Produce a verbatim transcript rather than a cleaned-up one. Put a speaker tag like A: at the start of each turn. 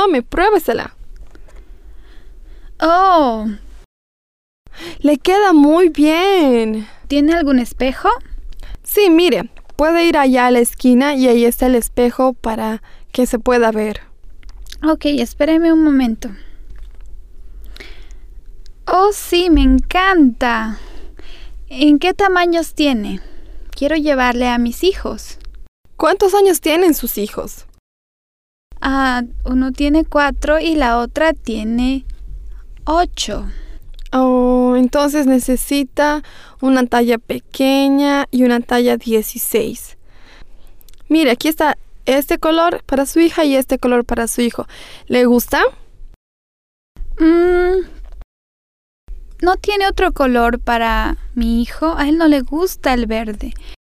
A: Tome, pruébesela.
B: Oh,
A: Le queda muy bien.
B: ¿tiene algún espejo?
A: Sí, mire, puede ir allá a la esquina y ahí está el espejo para que se pueda ver.
B: Ok, espéreme un momento. Oh, sí, me encanta. ¿En qué tamaños tiene? Quiero llevarle a mis hijos.
A: ¿Cuántos años tienen sus hijos?
B: Ah, uno tiene cuatro y la otra tiene ocho.
A: Oh, entonces necesita una talla pequeña y una talla dieciséis. Mire, aquí está este color para su hija y este color para su hijo. ¿Le gusta?
B: Mm, ¿no tiene otro color para mi hijo? A él no le gusta el verde.